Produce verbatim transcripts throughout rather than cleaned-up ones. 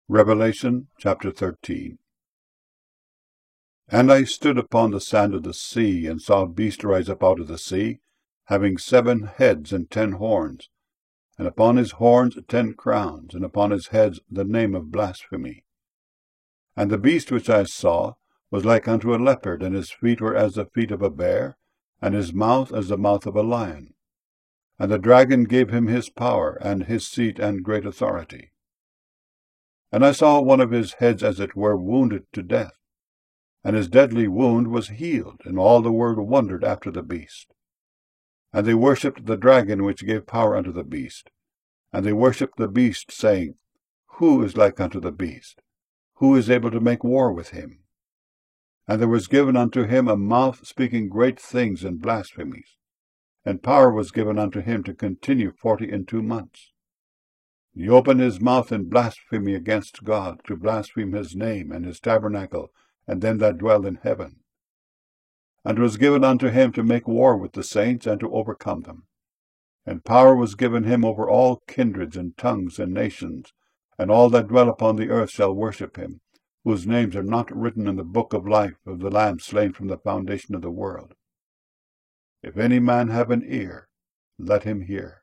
Revelation chapter thirteen. And I stood upon the sand of the sea, and saw a beast rise up out of the sea, having seven heads and ten horns, and upon his horns ten crowns, and upon his heads the name of blasphemy. And the beast which I saw was like unto a leopard, and his feet were as the feet of a bear, and his mouth as the mouth of a lion. And the dragon gave him his power, and his seat, and great authority. And I saw one of his heads as it were wounded to death, and his deadly wound was healed, and all the world wondered after the beast. And they worshipped the dragon which gave power unto the beast, and they worshipped the beast, saying, Who is like unto the beast? Who is able to make war with him? And there was given unto him a mouth speaking great things and blasphemies, and power was given unto him to continue forty and two months. He opened his mouth in blasphemy against God, to blaspheme his name, and his tabernacle, and them that dwell in heaven. And it was given unto him to make war with the saints, and to overcome them. And power was given him over all kindreds, and tongues, and nations, and all that dwell upon the earth shall worship him, whose names are not written in the book of life of the Lamb slain from the foundation of the world. If any man have an ear, let him hear.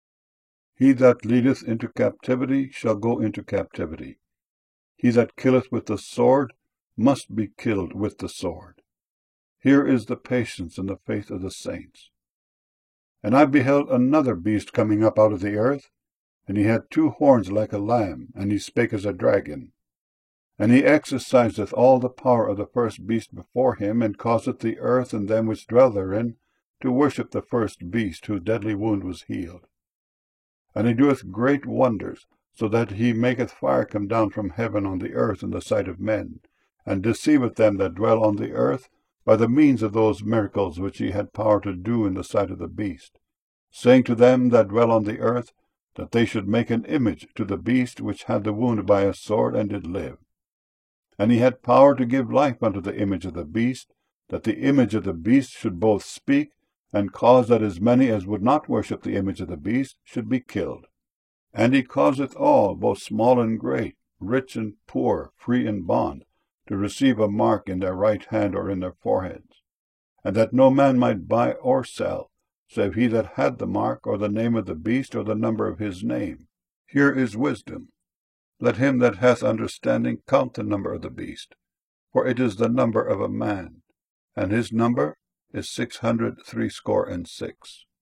He that leadeth into captivity shall go into captivity. He that killeth with the sword must be killed with the sword. Here is the patience and the faith of the saints. And I beheld another beast coming up out of the earth, and he had two horns like a lamb, and he spake as a dragon. And he exerciseth all the power of the first beast before him, and causeth the earth and them which dwell therein to worship the first beast, whose deadly wound was healed. And he doeth great wonders, so that he maketh fire come down from heaven on the earth in the sight of men, and deceiveth them that dwell on the earth by the means of those miracles which he had power to do in the sight of the beast, saying to them that dwell on the earth, that they should make an image to the beast which had the wound by a sword, and did live. And he had power to give life unto the image of the beast, that the image of the beast should both speak, and cause that as many as would not worship the image of the beast should be killed. And he causeth all, both small and great, rich and poor, free and bond, to receive a mark in their right hand or in their foreheads, and that no man might buy or sell, save he that had the mark, or the name of the beast, or the number of his name. Here is wisdom. Let him that hath understanding count the number of the beast, for it is the number of a man, and his number is six hundred threescore and six.